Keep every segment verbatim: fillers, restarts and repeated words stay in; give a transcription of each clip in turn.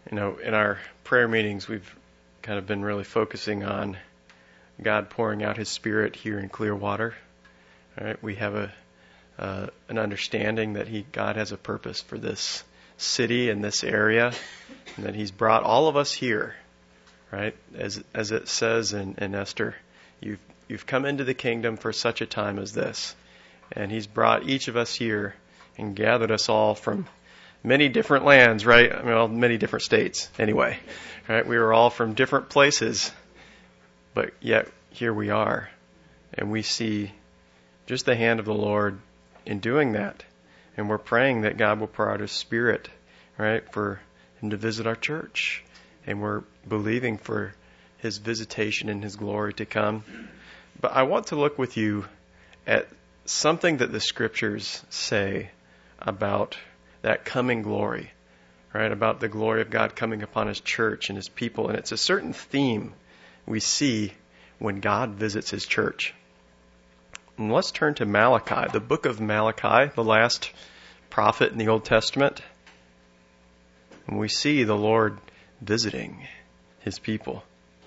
You know, in our prayer meetings, we've kind of been really focusing on God pouring out His Spirit here in Clearwater. All right, we have a uh, an understanding that He God has a purpose for this city and this area, and that He's brought all of us here. Right, as as it says in, in Esther, you've you've come into the kingdom for such a time as this, and He's brought each of us here and gathered us all from many different lands, right? I mean, well, many different states, anyway. Right? We were all from different places, but yet here we are, and we see just the hand of the Lord in doing that, and we're praying that God will pour out His Spirit, right, for Him to visit our church, and we're believing for His visitation and His glory to come. But I want to look with you at something that the Scriptures say about that coming glory, right? About the glory of God coming upon His church and His people. And it's a certain theme we see when God visits His church. And let's turn to Malachi, the book of Malachi, the last prophet in the Old Testament. And we see the Lord visiting His people.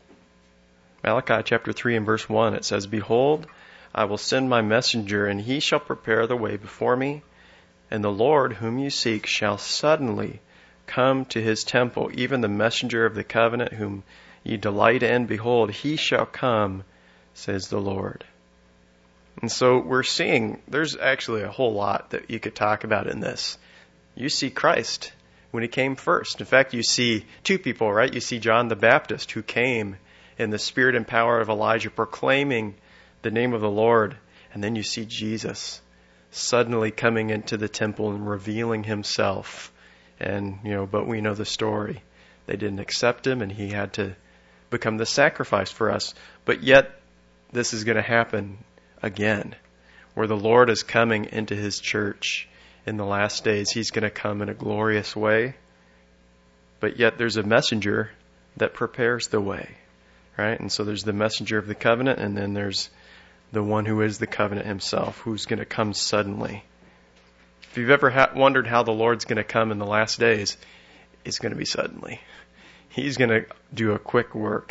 Malachi chapter three and verse one, it says, "Behold, I will send my messenger, and he shall prepare the way before me. And the Lord whom you seek shall suddenly come to His temple, even the messenger of the covenant whom ye delight in. Behold, he shall come, says the Lord." And so we're seeing there's actually a whole lot that you could talk about in this. You see Christ when He came first. In fact, you see two people, right? You see John the Baptist, who came in the spirit and power of Elijah, proclaiming the name of the Lord. And then you see Jesus suddenly coming into the temple and revealing Himself. And, you know, but we know the story. They didn't accept Him, and He had to become the sacrifice for us. But yet, this is going to happen again, where the Lord is coming into His church in the last days. He's going to come in a glorious way. But yet, there's a messenger that prepares the way, right? And so there's the messenger of the covenant, and then there's the one who is the covenant Himself, who's going to come suddenly. If you've ever ha- wondered how the Lord's going to come in the last days, it's going to be suddenly. He's going to do a quick work.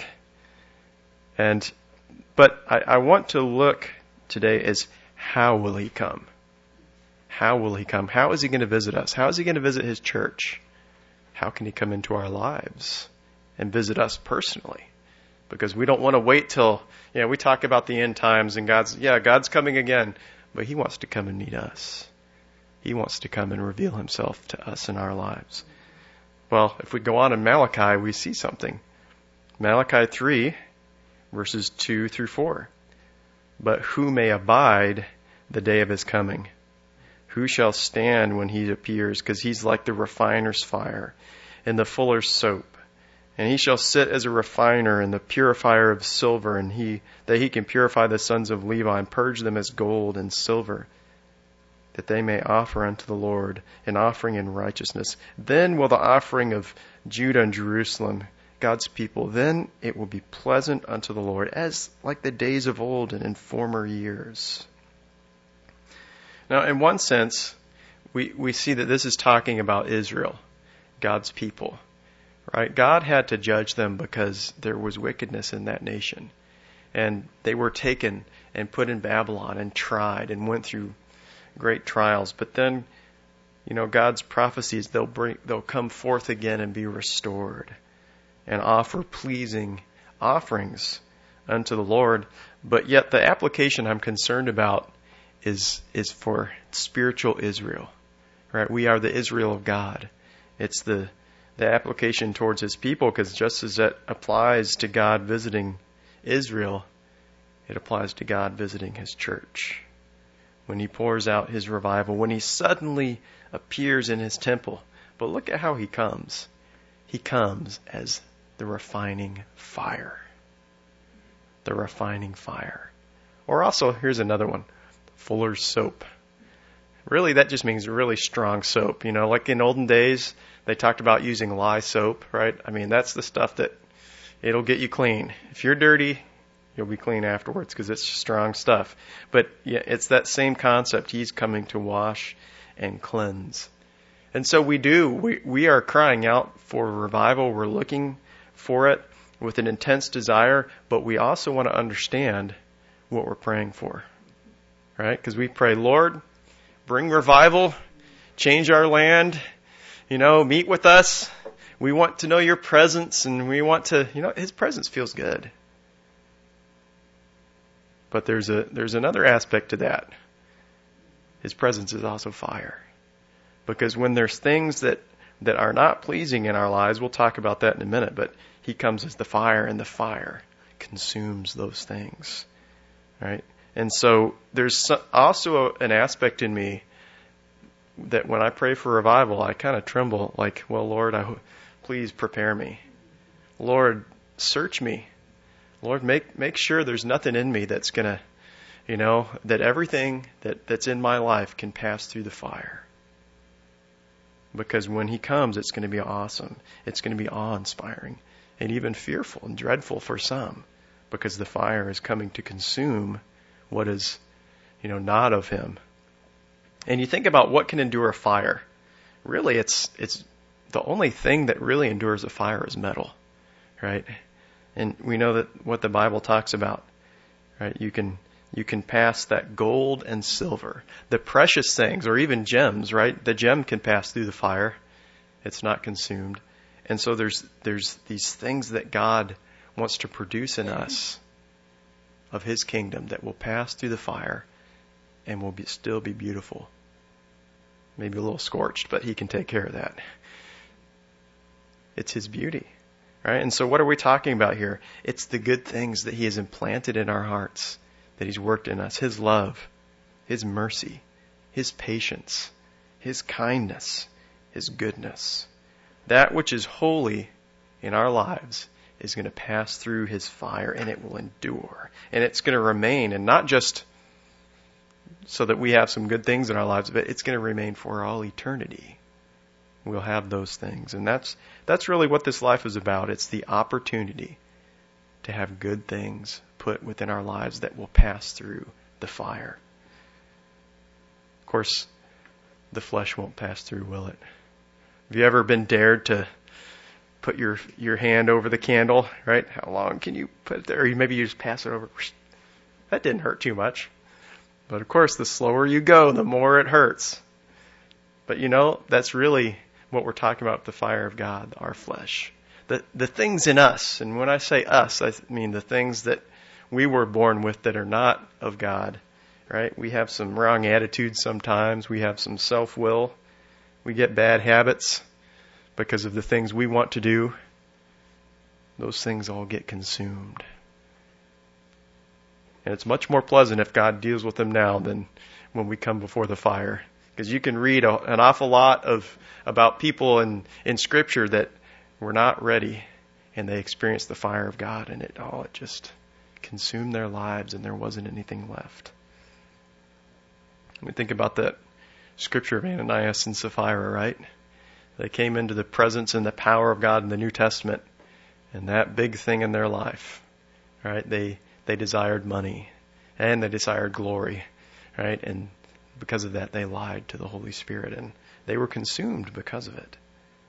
And but I, I want to look today as how will He come? How will He come? How is He going to visit us? How is He going to visit His church? How can He come into our lives and visit us personally? Because we don't want to wait till, you know, we talk about the end times and God's, yeah, God's coming again, but He wants to come and meet us. He wants to come and reveal Himself to us in our lives. Well, if we go on in Malachi, we see something. Malachi three, verses two through four. "But who may abide the day of His coming? Who shall stand when He appears? Because He's like the refiner's fire and the fuller's soap. And He shall sit as a refiner and the purifier of silver, and he that He can purify the sons of Levi and purge them as gold and silver, that they may offer unto the Lord an offering in righteousness. Then will the offering of Judah and Jerusalem, God's people, then it will be pleasant unto the Lord, as like the days of old and in former years." Now, in one sense, we, we see that this is talking about Israel, God's people. Right? God had to judge them because there was wickedness in that nation. And they were taken and put in Babylon and tried and went through great trials. But then, you know, God's prophecies, they'll bring, they'll come forth again and be restored and offer pleasing offerings unto the Lord. But yet the application I'm concerned about is is for spiritual Israel. Right? We are the Israel of God. It's the the application towards His people, because just as that applies to God visiting Israel, it applies to God visiting His church. When He pours out His revival, when He suddenly appears in His temple. But look at how He comes. He comes as the refining fire. The refining fire. Or also, here's another one, fuller's soap. Really, that just means really strong soap. You know, like in olden days, they talked about using lye soap, right? I mean, that's the stuff that it'll get you clean. If you're dirty, you'll be clean afterwards because it's strong stuff. But yeah, it's that same concept. He's coming to wash and cleanse. And so we do. We, we are crying out for revival. We're looking for it with an intense desire, but we also want to understand what we're praying for, right? Because we pray, Lord, bring revival, change our land, you know, meet with us. We want to know your presence, and we want to, you know, his presence feels good. But there's a there's another aspect to that. His presence is also fire. Because when there's things that, that are not pleasing in our lives, we'll talk about that in a minute, but he comes as the fire, and the fire consumes those things. Right? And so there's also an aspect in me that when I pray for revival, I kind of tremble like, well, Lord, I, please prepare me. Lord, search me. Lord, make make sure there's nothing in me that's going to, you know, that everything that, that's in my life can pass through the fire. Because when he comes, it's going to be awesome. It's going to be awe-inspiring and even fearful and dreadful for some, because the fire is coming to consume what is, you know, not of him. And you think about what can endure a fire. Really, it's it's the only thing that really endures a fire is metal, right? And we know that what the Bible talks about, right? You can you can pass that gold and silver, the precious things, or even gems, right? The gem can pass through the fire. It's not consumed. And so there's there's these things that God wants to produce in us of his kingdom that will pass through the fire and will be, still be beautiful. Maybe a little scorched, but he can take care of that. It's his beauty. Right? And so what are we talking about here? It's the good things that he has implanted in our hearts, that he's worked in us. His love, his mercy, his patience, his kindness, his goodness. That which is holy in our lives is going to pass through his fire, and it will endure. And it's going to remain, and not just so that we have some good things in our lives, but it's going to remain for all eternity. We'll have those things. And that's that's really what this life is about. It's the opportunity to have good things put within our lives that will pass through the fire. Of course, the flesh won't pass through, will it? Have you ever been dared to put your your hand over the candle, right? How long can you put it there? Or maybe you just pass it over. That didn't hurt too much. But of course, the slower you go, the more it hurts. But you know, that's really what we're talking about with the fire of God, our flesh. The the things in us, and when I say us, I mean the things that we were born with that are not of God, right? We have some wrong attitudes sometimes. We have some self-will. We get bad habits because of the things we want to do. Those things all get consumed. And it's much more pleasant if God deals with them now than when we come before the fire. Because you can read a, an awful lot of about people in, in Scripture that were not ready, and they experienced the fire of God, and it all it just consumed their lives, and there wasn't anything left. We think about that Scripture of Ananias and Sapphira, right? They came into the presence and the power of God in the New Testament, and that big thing in their life, right? They they desired money, and they desired glory, right? And because of that, they lied to the Holy Spirit, and they were consumed because of it.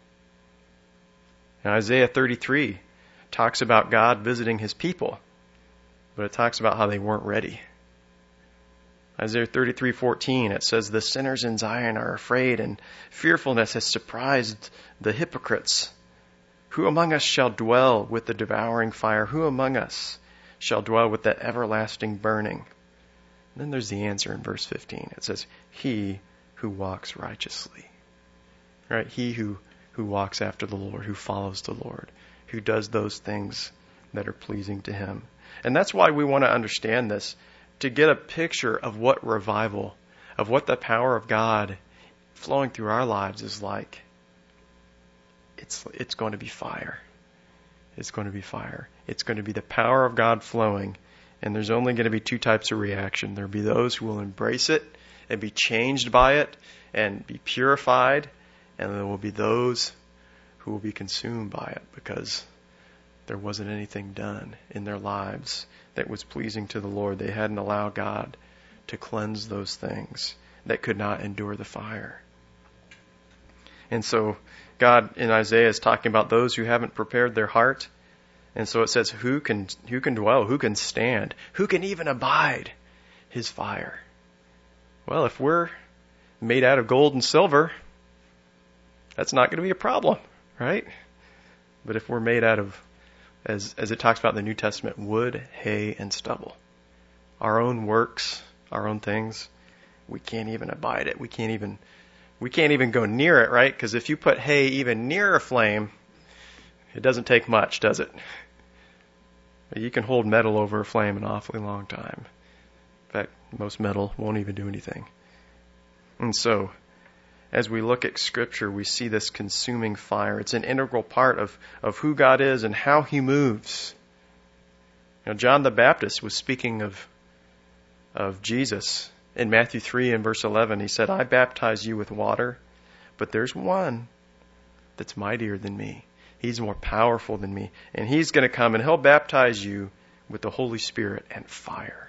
Now, Isaiah thirty-three talks about God visiting his people, but it talks about how they weren't ready. Isaiah thirty-three fourteen, it says, "The sinners in Zion are afraid, and fearfulness has surprised the hypocrites. Who among us shall dwell with the devouring fire? Who among us shall dwell with the everlasting burning?" Then there's the answer in verse fifteen. It says, "He who walks righteously." Right? He who, who walks after the Lord, who follows the Lord, who does those things that are pleasing to him. And that's why we want to understand this, to get a picture of what revival, of what the power of God flowing through our lives is like. It's it's going to be fire. It's going to be fire. It's going to be the power of God flowing. And there's only going to be two types of reaction. There'll be those who will embrace it and be changed by it and be purified. And there will be those who will be consumed by it because there wasn't anything done in their lives that was pleasing to the Lord. They hadn't allowed God to cleanse those things that could not endure the fire. And so God in Isaiah is talking about those who haven't prepared their heart. And so it says, who can, who can dwell? Who can stand? Who can even abide his fire? Well, if we're made out of gold and silver, that's not going to be a problem, right? But if we're made out of, as, as it talks about in the New Testament, wood, hay, and stubble, our own works, our own things, we can't even abide it. We can't even, we can't even go near it, right? Because if you put hay even near a flame, it doesn't take much, does it? You can hold metal over a flame an awfully long time. In fact, most metal won't even do anything. And so, as we look at Scripture, we see this consuming fire. It's an integral part of, of who God is and how He moves. Now, John the Baptist was speaking of, of Jesus in Matthew three and verse eleven. He said, I baptize you with water, but there's one that's mightier than me. He's more powerful than me. And He's going to come and He'll baptize you with the Holy Spirit and fire.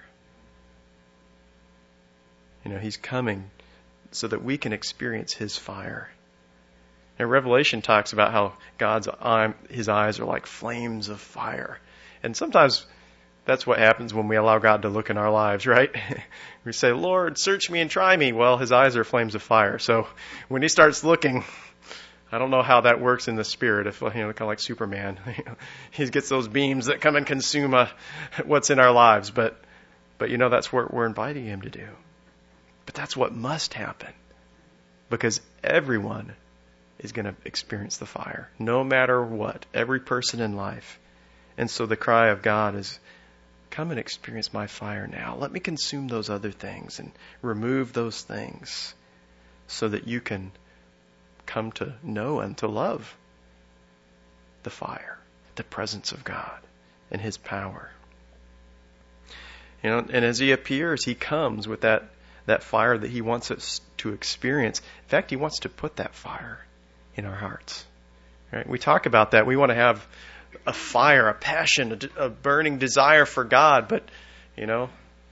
You know, He's coming so that we can experience His fire. And Revelation talks about how God's eye, His eyes are like flames of fire. And sometimes that's what happens when we allow God to look in our lives, right? We say, Lord, search me and try me. Well, His eyes are flames of fire. So when He starts looking, I don't know how that works in the spirit, if, you know, kind of like Superman. He gets those beams that come and consume uh, what's in our lives. But, but you know, that's what we're inviting Him to do. But that's what must happen, because everyone is going to experience the fire, no matter what, every person in life. And so the cry of God is, come and experience my fire now. Let me consume those other things and remove those things so that you can come to know and to love the fire, the presence of God and His power. You know, and as He appears, He comes with that that fire that He wants us to experience. In fact, He wants to put that fire in our hearts. Right? We talk about that. We want to have a fire, a passion, a, a burning desire for God, but you know,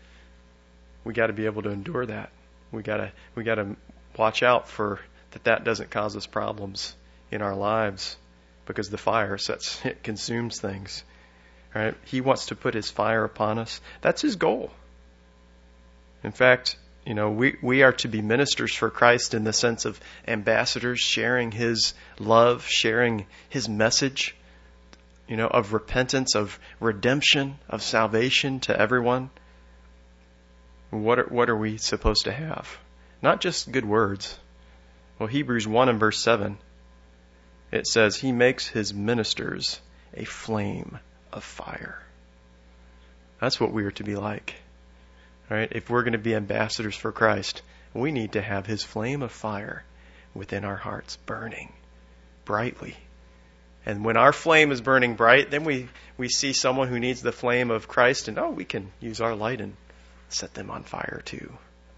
we got to be able to endure that. We got to we got to watch out for that. That doesn't cause us problems in our lives, because the fire sets it consumes things. Right? He wants to put His fire upon us. That's His goal. In fact, you know, we, we are to be ministers for Christ in the sense of ambassadors, sharing His love, sharing His message, you know, of repentance, of redemption, of salvation to everyone. What are, what are we supposed to have? Not just good words. Well, Hebrews one and verse seven, it says, He makes His ministers a flame of fire. That's what we are to be like. Right? If we're going to be ambassadors for Christ, we need to have His flame of fire within our hearts, burning brightly. And when our flame is burning bright, then we, we see someone who needs the flame of Christ, and oh, we can use our light and set them on fire too.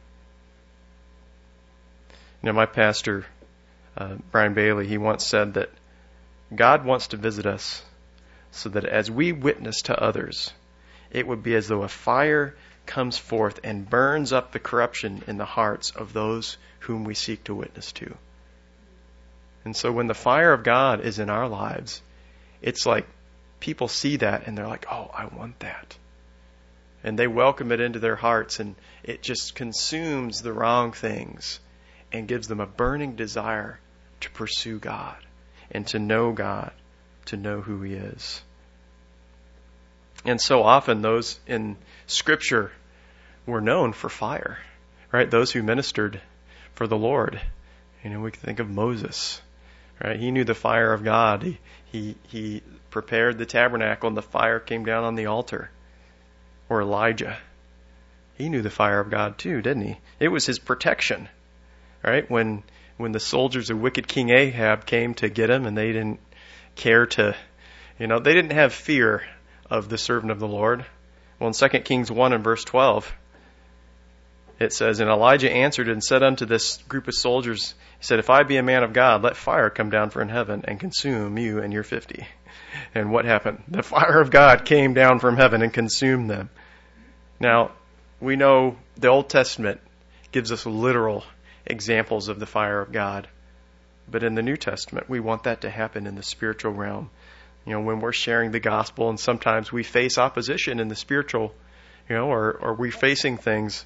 You know, my pastor, uh, Brian Bailey, he once said that God wants to visit us so that as we witness to others, it would be as though a fire comes forth and burns up the corruption in the hearts of those whom we seek to witness to. And so when the fire of God is in our lives, it's like people see that and they're like, oh, I want that. And they welcome it into their hearts, and it just consumes the wrong things and gives them a burning desire to pursue God and to know God, to know who He is. And so often those in Scripture were known for fire, right? Those who ministered for the Lord. You know, we can think of Moses, right? He knew the fire of God. He, he, he prepared the tabernacle and the fire came down on the altar. Or Elijah. He knew the fire of God too, didn't he? It was his protection, right? When, when the soldiers of wicked King Ahab came to get him and they didn't care to, you know, they didn't have fear of the servant of the Lord. Well, in Second Kings one and verse twelve, it says, And Elijah answered and said unto this group of soldiers, he said, If I be a man of God, let fire come down from heaven and consume you and your fifty. And what happened? The fire of God came down from heaven and consumed them. Now, we know the Old Testament gives us literal examples of the fire of God. But in the New Testament, we want that to happen in the spiritual realm. You know, when we're sharing the gospel, and sometimes we face opposition in the spiritual, you know, or, or we're facing things,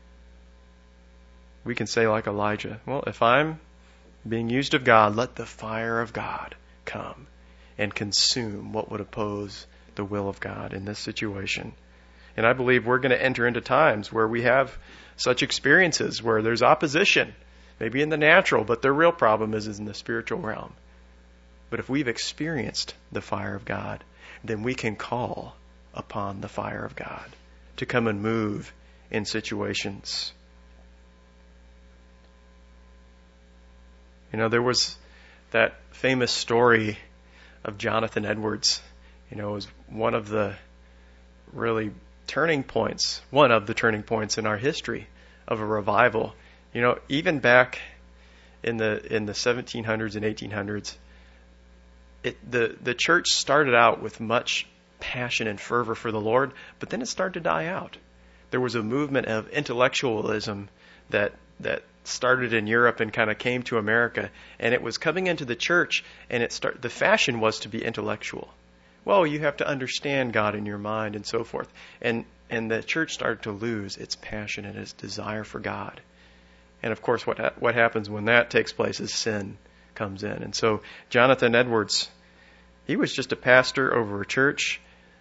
we can say like Elijah, well, if I'm being used of God, let the fire of God come and consume what would oppose the will of God in this situation. And I believe we're going to enter into times where we have such experiences where there's opposition, maybe in the natural, but the real problem is, is in the spiritual realm. But if we've experienced the fire of God, then we can call upon the fire of God to come and move in situations. You know, there was that famous story of Jonathan Edwards. You know, it was one of the really turning points, one of the turning points in our history of a revival. You know, even back in the in the seventeen hundreds and eighteen hundreds, it, the the church started out with much passion and fervor for the Lord, but then it started to die out. There was a movement of intellectualism that that started in Europe and kind of came to America, and it was coming into the church, and it start the fashion was to be intellectual. Well, you have to understand God in your mind and so forth. And and the church started to lose its passion and its desire for God. And of course, what ha- what happens when that takes place is sin comes in. And so Jonathan Edwards, he was just a pastor over a church,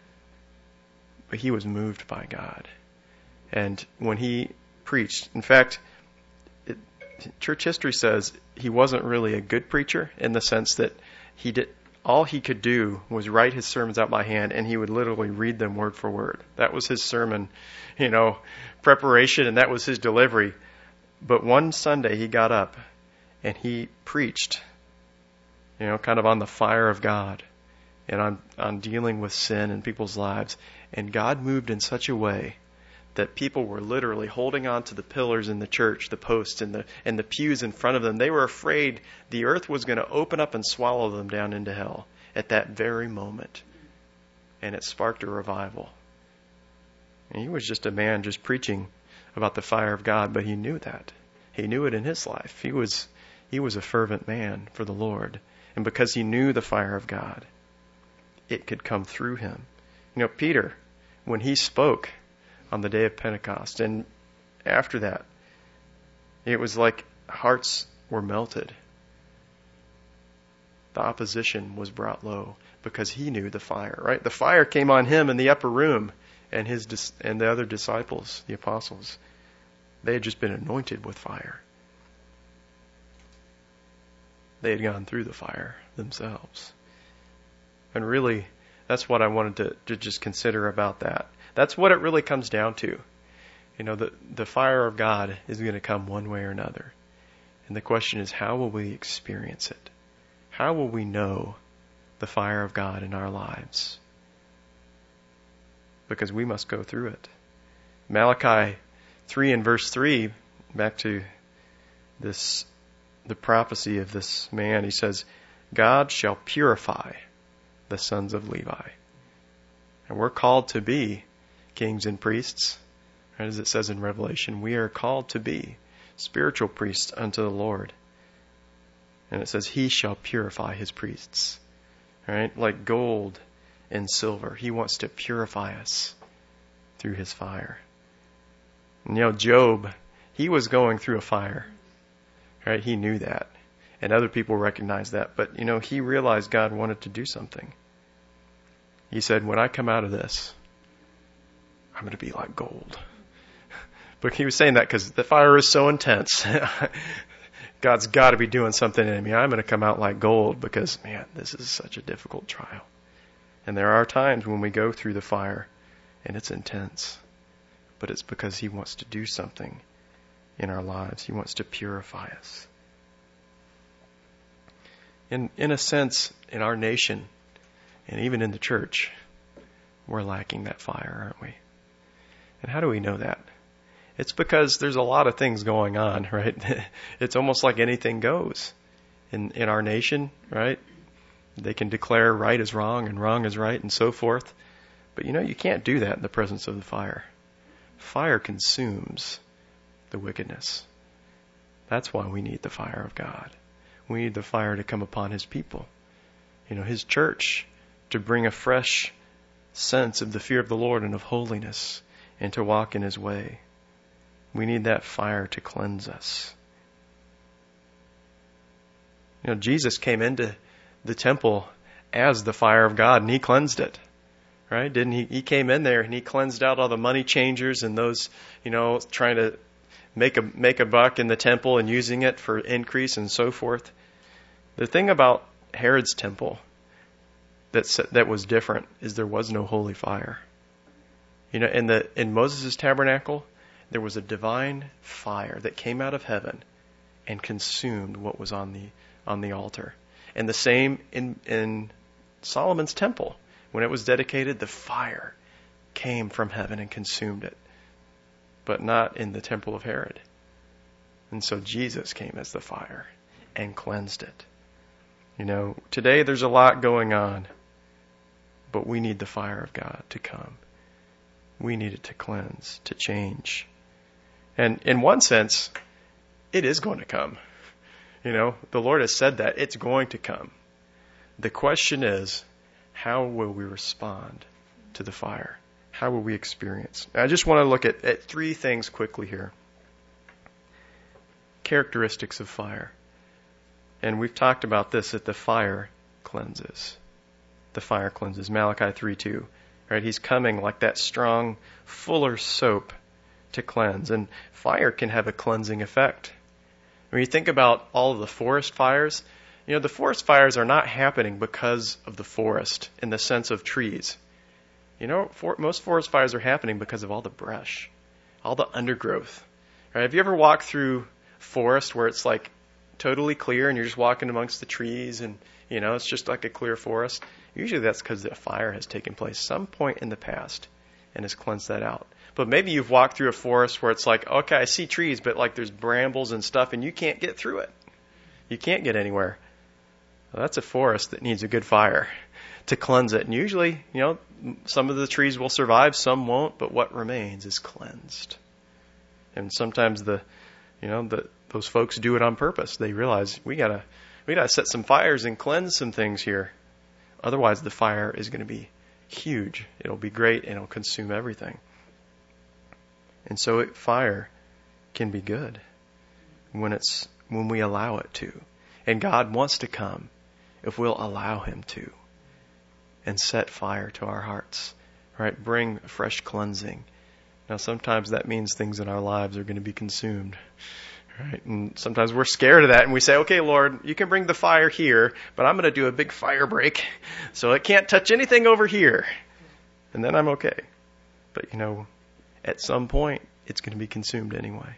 but he was moved by God. And when he preached, in fact, it, church history says he wasn't really a good preacher in the sense that he did. All he could do was write his sermons out by hand, and he would literally read them word for word. That was his sermon, you know, preparation, and that was his delivery. But one Sunday he got up and he preached, you know, kind of on the fire of God and on, on dealing with sin in people's lives. And God moved in such a way that people were literally holding on to the pillars in the church, the posts and the and the pews in front of them. They were afraid the earth was going to open up and swallow them down into hell at that very moment. And it sparked a revival. And he was just a man just preaching about the fire of God, but he knew that. He knew it in his life. He was he was a fervent man for the Lord. And because he knew the fire of God, it could come through him. You know, Peter, when he spoke on the day of Pentecost, and after that, it was like hearts were melted. The opposition was brought low because he knew the fire, right? The fire came on him in the upper room, and his and the other disciples, the apostles, they had just been anointed with fire. They had gone through the fire themselves. And really, that's what I wanted to, to just consider about that. That's what it really comes down to. You know, the, the fire of God is going to come one way or another. And the question is, how will we experience it? How will we know the fire of God in our lives? Because we must go through it. Malachi three and verse three, back to this, the prophecy of this man, he says, God shall purify the sons of Levi. And we're called to be kings and priests. Right, as it says in Revelation, we are called to be spiritual priests unto the Lord. And it says, he shall purify his priests. Right? Like gold and silver. He wants to purify us through his fire. And you know, Job, he was going through a fire. Right? He knew that. And other people recognized that. But, you know, he realized God wanted to do something. He said, when I come out of this, I'm going to be like gold. But he was saying that because the fire is so intense. God's got to be doing something in me. I'm going to come out like gold because, man, this is such a difficult trial. And there are times when we go through the fire and it's intense. But it's because he wants to do something in our lives. He wants to purify us. In, in a sense, in our nation, and even in the church, we're lacking that fire, aren't we? And how do we know that? It's because there's a lot of things going on, right? It's almost like anything goes in, in our nation, right? They can declare right as wrong and wrong as right and so forth. But you know, you can't do that in the presence of the fire. Fire consumes the wickedness. That's why we need the fire of God. We need the fire to come upon His people. You know, His church, to bring a fresh sense of the fear of the Lord and of holiness and to walk in His way. We need that fire to cleanse us. You know, Jesus came into the temple as the fire of God and He cleansed it. Right? Didn't He? He came in there and He cleansed out all the money changers and those, you know, trying to make a make a buck in the temple and using it for increase and so forth. The thing about Herod's temple that that was different is there was no holy fire. You know, in the in Moses' tabernacle, there was a divine fire that came out of heaven and consumed what was on the on the altar. And the same in in Solomon's temple. When it was dedicated, the fire came from heaven and consumed it. But not in the temple of Herod. And so Jesus came as the fire and cleansed it. You know, today there's a lot going on. But we need the fire of God to come. We need it to cleanse, to change. And in one sense, it is going to come. You know, the Lord has said that. It's going to come. The question is, how will we respond to the fire? How will we experience? I just want to look at, at three things quickly here. Characteristics of fire. And we've talked about this, that the fire cleanses. The fire cleanses. Malachi three two. Right? He's coming like that strong, fuller soap to cleanse. And fire can have a cleansing effect. When you think about all of the forest fires, you know, the forest fires are not happening because of the forest in the sense of trees. You know, for, most forest fires are happening because of all the brush, all the undergrowth. Right? Have you ever walked through forest where it's like totally clear and you're just walking amongst the trees and, you know, it's just like a clear forest? Usually that's because the fire has taken place some point in the past and has cleansed that out. But maybe you've walked through a forest where it's like, okay, I see trees, but like there's brambles and stuff and you can't get through it. You can't get anywhere. Well, that's a forest that needs a good fire to cleanse it. And usually, you know, some of the trees will survive, some won't, but what remains is cleansed. And sometimes the, you know, the those folks do it on purpose. They realize we gotta we gotta set some fires and cleanse some things here. Otherwise, the fire is going to be huge. It'll be great and it'll consume everything. And so, it, fire can be good when it's when we allow it to. And God wants to come if we'll allow Him to, and set fire to our hearts, right? Bring fresh cleansing. Now, sometimes that means things in our lives are going to be consumed, right? And sometimes we're scared of that, and we say, okay, Lord, you can bring the fire here, but I'm going to do a big fire break, so it can't touch anything over here, and then I'm okay. But, you know, at some point, it's going to be consumed anyway.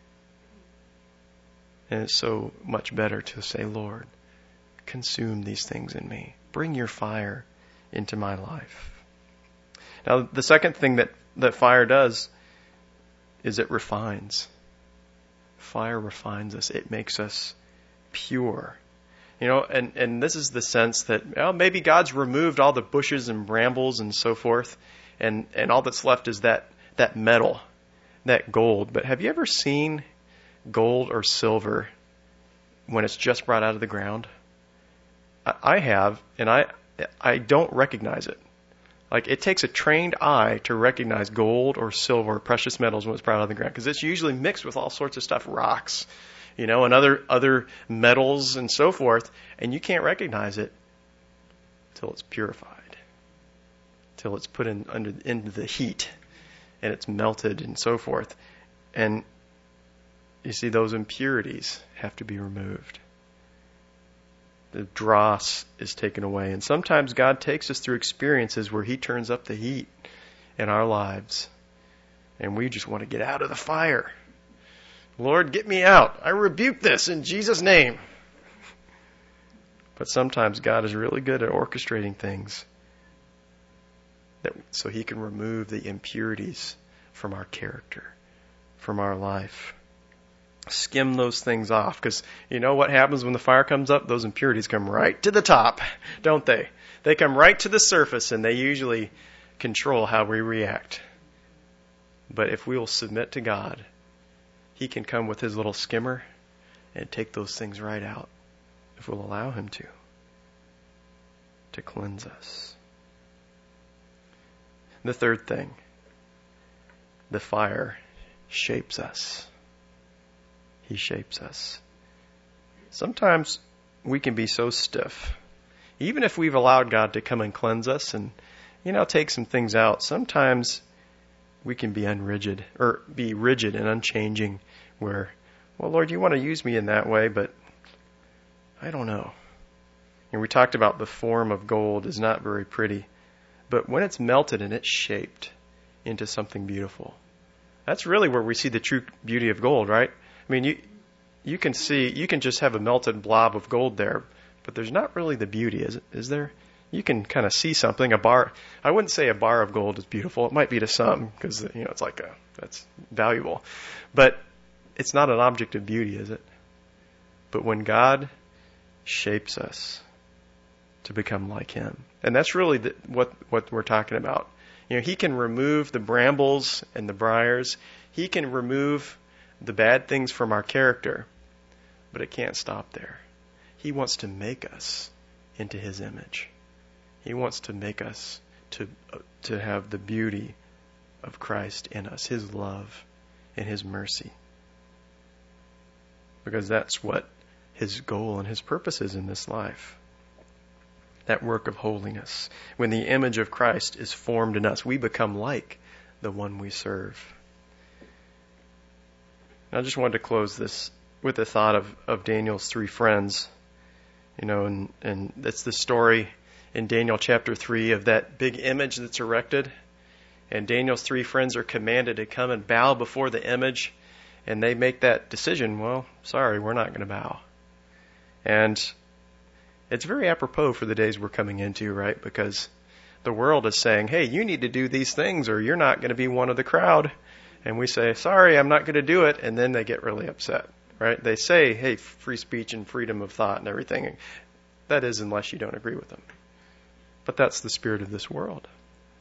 And it's so much better to say, Lord, consume these things in me. Bring your fire into my life. Now, the second thing that, that fire does is it refines. Fire refines us. It makes us pure. You know, and, and this is the sense that, well, maybe God's removed all the bushes and brambles and so forth, and, and all that's left is that, that metal, that gold. But have you ever seen gold or silver when it's just brought out of the ground? I have, and I I don't recognize it. Like, it takes a trained eye to recognize gold or silver or precious metals when it's brought out of the ground, because it's usually mixed with all sorts of stuff, rocks, you know, and other other metals and so forth, and you can't recognize it till it's purified, till it's put in under into the heat, and it's melted and so forth. And you see, those impurities have to be removed. The dross is taken away. And sometimes God takes us through experiences where He turns up the heat in our lives. And we just want to get out of the fire. Lord, get me out. I rebuke this in Jesus' name. But sometimes God is really good at orchestrating things that, so He can remove the impurities from our character, from our life. Skim those things off, because you know what happens when the fire comes up? Those impurities come right to the top, don't they? They come right to the surface, and they usually control how we react. But if we will submit to God, He can come with His little skimmer and take those things right out. if we'll allow him to, to cleanse us. The third thing, the fire shapes us. He shapes us. Sometimes we can be so stiff. Even if we've allowed God to come and cleanse us and, you know, take some things out, sometimes we can be unrigid, or be rigid and unchanging where, well, Lord, you want to use me in that way, but I don't know. And we talked about the form of gold is not very pretty, but when it's melted and it's shaped into something beautiful, that's really where we see the true beauty of gold, right? I mean, you you can see, you can just have a melted blob of gold there, but there's not really the beauty, is it? Is there? You can kind of see something. A bar, I wouldn't say a bar of gold is beautiful. It might be to some because, you know, it's like a, that's valuable. But it's not an object of beauty, is it? But when God shapes us to become like him, and that's really the, what, what we're talking about. You know, he can remove the brambles and the briars. He can remove the bad things from our character, but it can't stop there. He wants to make us into his image. He wants to make us to uh, to have the beauty of Christ in us, his love and his mercy. Because that's what his goal and his purpose is in this life. That work of holiness. When the image of Christ is formed in us, we become like the one we serve. I just wanted to close this with the thought of, of Daniel's three friends. You know, and, and that's the story in Daniel chapter three of that big image that's erected. And Daniel's three friends are commanded to come and bow before the image. And they make that decision, well, sorry, we're not going to bow. And it's very apropos for the days we're coming into, right? Because the world is saying, hey, you need to do these things or you're not going to be one of the crowd. And we say, sorry, I'm not going to do it. And then they get really upset, right? They say, hey, free speech and freedom of thought and everything. That is, unless you don't agree with them. But that's the spirit of this world.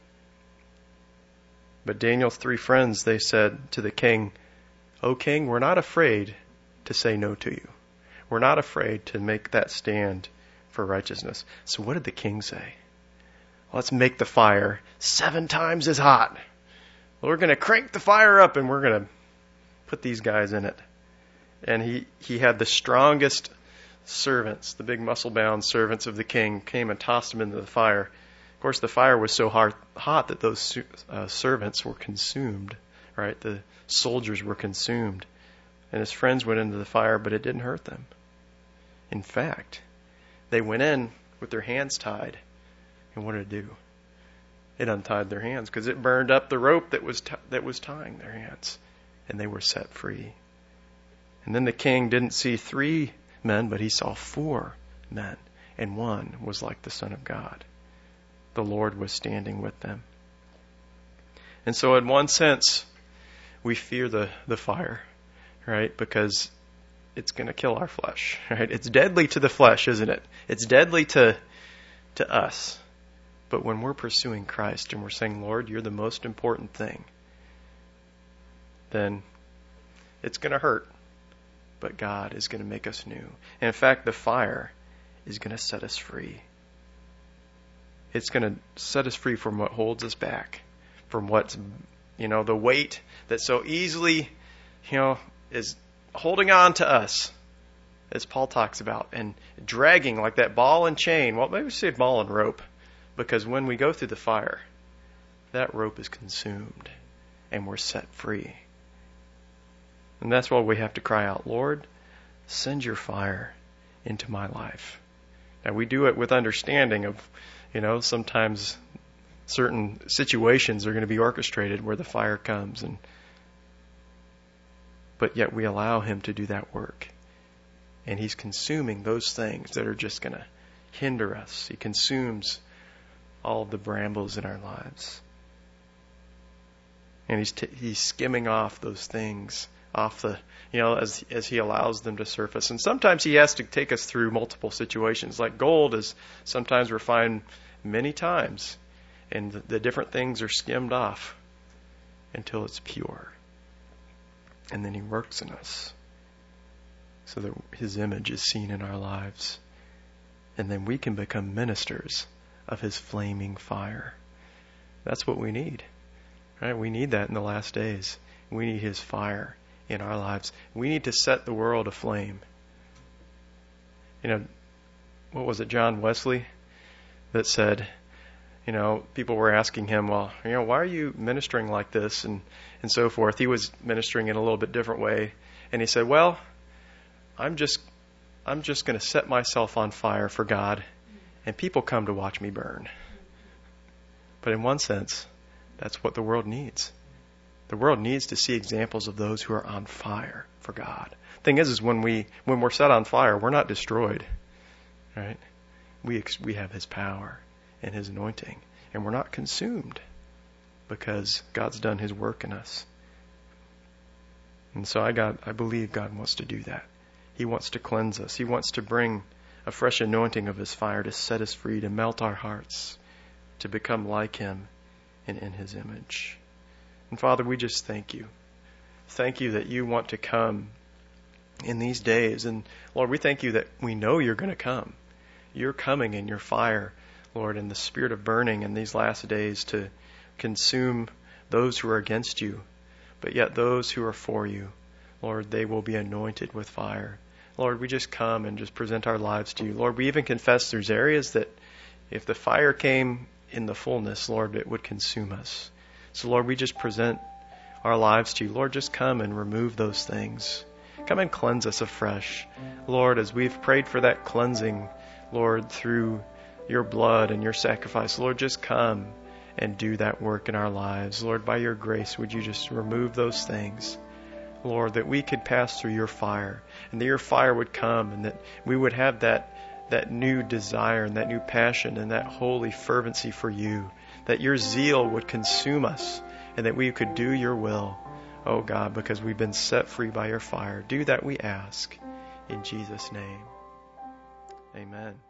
But Daniel's three friends, they said to the king, O king, we're not afraid to say no to you. We're not afraid to make that stand for righteousness. So what did the king say? Let's make the fire seven times as hot. We're going to crank the fire up and we're going to put these guys in it. And he, he had the strongest servants, the big muscle-bound servants of the king, came and tossed them into the fire. Of course, the fire was so hard, hot that those uh, servants were consumed, right? The soldiers were consumed. And his friends went into the fire, but it didn't hurt them. In fact, they went in with their hands tied. And what did it do? It untied their hands because it burned up the rope that was t- that was tying their hands. And they were set free. And then the king didn't see three men, but he saw four men. And one was like the Son of God. The Lord was standing with them. And so in one sense, we fear the, the fire, right? Because it's going to kill our flesh, right? It's deadly to the flesh, isn't it? It's deadly to to us. But when we're pursuing Christ and we're saying, Lord, you're the most important thing, then it's going to hurt. But God is going to make us new. And in fact, the fire is going to set us free. It's going to set us free from what holds us back, from what's, you know, the weight that so easily, you know, is holding on to us, as Paul talks about, and dragging like that ball and chain. Well, maybe we say ball and rope, because when we go through the fire, that rope is consumed and we're set free. And that's why we have to cry out, Lord, send your fire into my life. Now, we do it with understanding of, you know, sometimes certain situations are going to be orchestrated where the fire comes, and but yet we allow him to do that work. And he's consuming those things that are just going to hinder us. He consumes all of the brambles in our lives. And he's t- he's skimming off those things off the, you know, as as he allows them to surface. And sometimes he has to take us through multiple situations. Like gold is sometimes refined many times, and the, the different things are skimmed off until it's pure. And then he works in us so that his image is seen in our lives. and then we can become ministers of his flaming fire. That's what we need. Right? We need that in the last days. We need his fire in our lives. We need to set the world aflame. You know, what was it, John Wesley, that said, you know, people were asking him, well, you know, why are you ministering like this and, and so forth. He was ministering in a little bit different way. And he said, well, I'm just I'm just going to set myself on fire for God, and people come to watch me burn. But in one sense, that's what the world needs. The world needs to see examples of those who are on fire for God. Thing is, is when we when we're set on fire, we're not destroyed, right? We ex- we have His power and His anointing, and we're not consumed because God's done His work in us. And so I got I believe God wants to do that. He wants to cleanse us. He wants to bring a fresh anointing of His fire to set us free, to melt our hearts, to become like Him and in His image. And Father, we just thank You. Thank You that You want to come in these days. And Lord, we thank You that we know You're going to come. You're coming in Your fire, Lord, in the spirit of burning in these last days to consume those who are against You. But yet those who are for You, Lord, they will be anointed with fire. Lord, we just come and just present our lives to You. Lord, we even confess there's areas that if the fire came in the fullness, Lord, it would consume us. So, Lord, we just present our lives to You. Lord, just come and remove those things. Come and cleanse us afresh. Lord, as we've prayed for that cleansing, Lord, through Your blood and Your sacrifice, Lord, just come and do that work in our lives. Lord, by Your grace, would You just remove those things? Lord, that we could pass through Your fire, and that Your fire would come, and that we would have that that new desire and that new passion and that holy fervency for You, that Your zeal would consume us, and that we could do Your will, oh God, because we've been set free by Your fire. Do that, we ask, in Jesus' name. Amen.